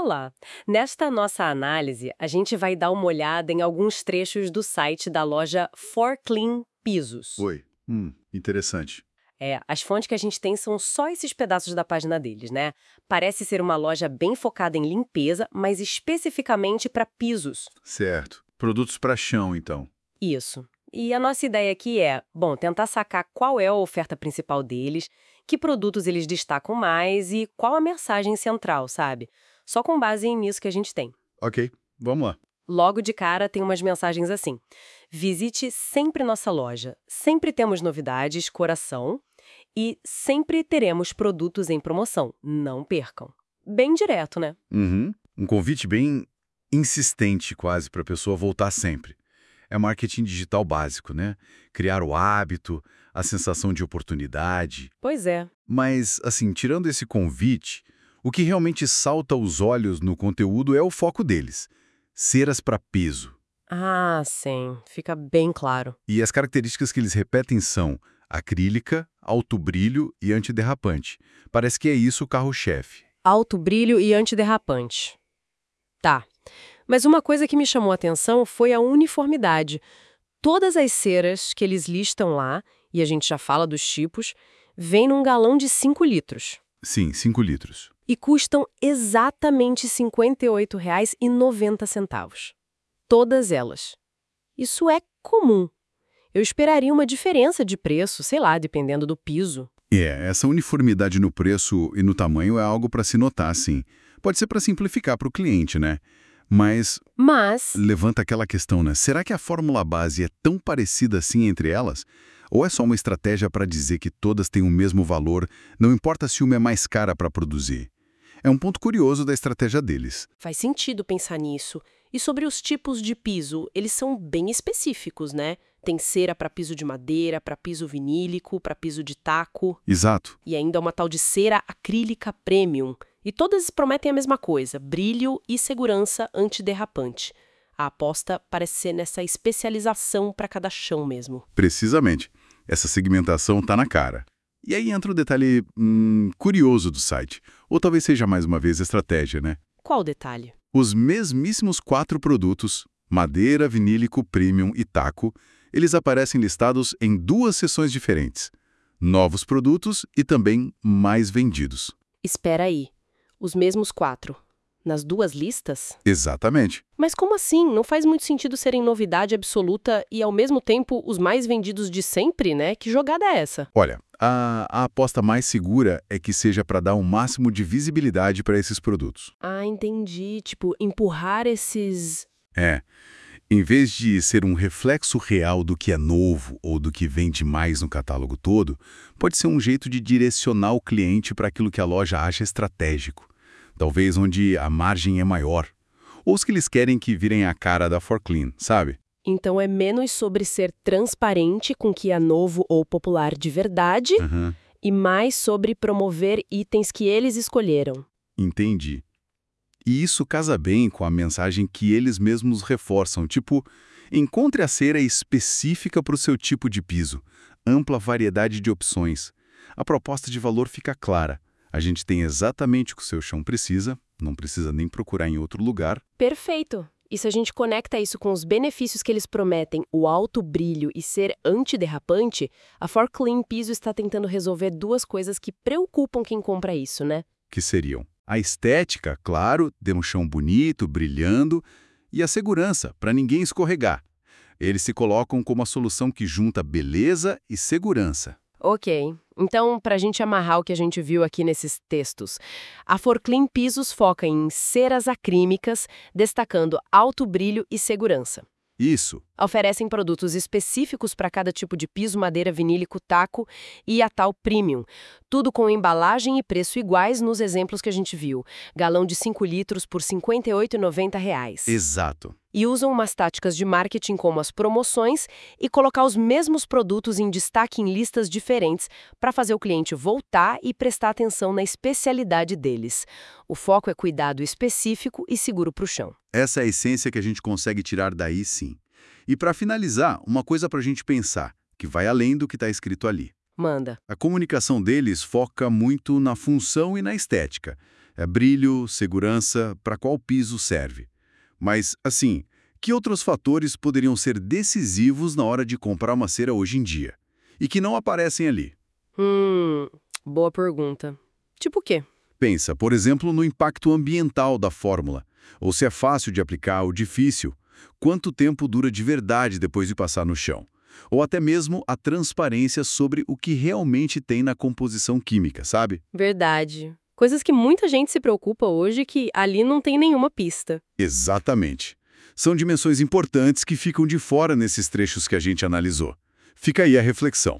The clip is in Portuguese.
lá. Nesta nossa análise, a gente vai dar uma olhada em alguns trechos do site da loja For Clean Pisos. Oi. Interessante. As fontes que a gente tem são só esses pedaços da página deles, né? Parece ser uma loja bem focada em limpeza, mas especificamente para pisos. Certo. Produtos para chão, então. Isso. E a nossa ideia aqui é, tentar sacar qual é a oferta principal deles, que produtos eles destacam mais e qual a mensagem central, sabe? Só com base nisso que a gente tem. Ok, vamos lá. Logo de cara tem umas mensagens assim: visite sempre nossa loja, sempre temos novidades, coração, e sempre teremos produtos em promoção, não percam. Bem direto, né? Um convite bem insistente quase para a pessoa voltar sempre. É marketing digital básico, né? Criar o hábito, a sensação de oportunidade. Pois é. Mas, assim, tirando esse convite, o que realmente salta aos olhos no conteúdo é o foco deles. Ceras para piso. Ah, sim, fica bem claro. E as características que eles repetem são acrílica, alto brilho e antiderrapante. Parece que é isso o carro-chefe. Alto brilho e antiderrapante. Tá. Mas uma coisa que me chamou a atenção foi a uniformidade. Todas as ceras que eles listam lá, e a gente já fala dos tipos, vêm num galão de 5 litros. Sim, 5 litros. E custam exatamente R$ 58,90. Todas elas. Isso é comum. Eu esperaria uma diferença de preço, sei lá, dependendo do piso. Essa uniformidade no preço e no tamanho é algo para se notar, sim. Pode ser para simplificar para o cliente, né? Mas levanta aquela questão, né? Será que a fórmula base é tão parecida assim entre elas? Ou é só uma estratégia para dizer que todas têm o mesmo valor, não importa se uma é mais cara para produzir? É um ponto curioso da estratégia deles. Faz sentido pensar nisso. E sobre os tipos de piso, eles são bem específicos, né? Tem cera para piso de madeira, para piso vinílico, para piso de taco. Exato. E ainda uma tal de cera acrílica premium. E todas prometem a mesma coisa, brilho e segurança antiderrapante. A aposta parece ser nessa especialização para cada chão mesmo. Precisamente. Essa segmentação está na cara. E aí entra o detalhe curioso do site. Ou talvez seja mais uma vez estratégia, né? Qual o detalhe? Os mesmíssimos 4 produtos, madeira, vinílico, premium e taco, eles aparecem listados em 2 seções diferentes. Novos produtos e também mais vendidos. Espera aí. Os mesmos 4. Nas 2 listas? Exatamente. Mas como assim? Não faz muito sentido serem novidade absoluta e, ao mesmo tempo, os mais vendidos de sempre, né? Que jogada é essa? Olha, a aposta mais segura é que seja para dar um máximo de visibilidade para esses produtos. Ah, entendi. Tipo, empurrar esses... Em vez de ser um reflexo real do que é novo ou do que vende mais no catálogo todo, pode ser um jeito de direcionar o cliente para aquilo que a loja acha estratégico. Talvez onde a margem é maior. Ou os que eles querem que virem a cara da For Clean, sabe? Então é menos sobre ser transparente com o que é novo ou popular de verdade e mais sobre promover itens que eles escolheram. Entendi. E isso casa bem com a mensagem que eles mesmos reforçam, tipo, encontre a cera específica para o seu tipo de piso, ampla variedade de opções. A proposta de valor fica clara. A gente tem exatamente o que o seu chão precisa, não precisa nem procurar em outro lugar. Perfeito! E se a gente conecta isso com os benefícios que eles prometem, o alto brilho e ser antiderrapante, a For Clean Piso está tentando resolver 2 coisas que preocupam quem compra isso, né? Que seriam a estética, claro, de um chão bonito, brilhando, e a segurança, para ninguém escorregar. Eles se colocam como a solução que junta beleza e segurança. Ok. Então, para a gente amarrar o que a gente viu aqui nesses textos, a For Clean Pisos foca em ceras acrílicas, destacando alto brilho e segurança. Isso. Oferecem produtos específicos para cada tipo de piso, madeira, vinílico, taco e a tal premium. Tudo com embalagem e preço iguais nos exemplos que a gente viu. Galão de 5 litros por R$ 58,90. Exato. E usam umas táticas de marketing como as promoções e colocar os mesmos produtos em destaque em listas diferentes para fazer o cliente voltar e prestar atenção na especialidade deles. O foco é cuidado específico e seguro para o chão. Essa é a essência que a gente consegue tirar daí, sim. E para finalizar, uma coisa para a gente pensar, que vai além do que está escrito ali. Manda. A comunicação deles foca muito na função e na estética. Brilho, segurança, para qual piso serve. Mas, assim, que outros fatores poderiam ser decisivos na hora de comprar uma cera hoje em dia? E que não aparecem ali? Boa pergunta. Tipo o quê? Pensa, por exemplo, no impacto ambiental da fórmula, ou se é fácil de aplicar ou difícil, quanto tempo dura de verdade depois de passar no chão, ou até mesmo a transparência sobre o que realmente tem na composição química, sabe? Verdade. Coisas que muita gente se preocupa hoje que ali não tem nenhuma pista. Exatamente. São dimensões importantes que ficam de fora nesses trechos que a gente analisou. Fica aí a reflexão.